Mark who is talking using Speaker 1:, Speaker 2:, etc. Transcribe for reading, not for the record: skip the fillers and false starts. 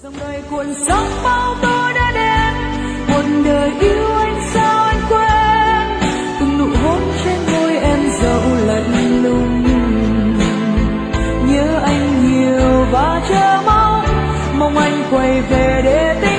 Speaker 1: dòng đời cuộn sóng bao tôi đã đến, một đời yêu anh sao anh quên, từng nụ hôn trên môi em dẫu lạnh lùng, nhớ anh nhiều và chờ mong anh quay về để tìm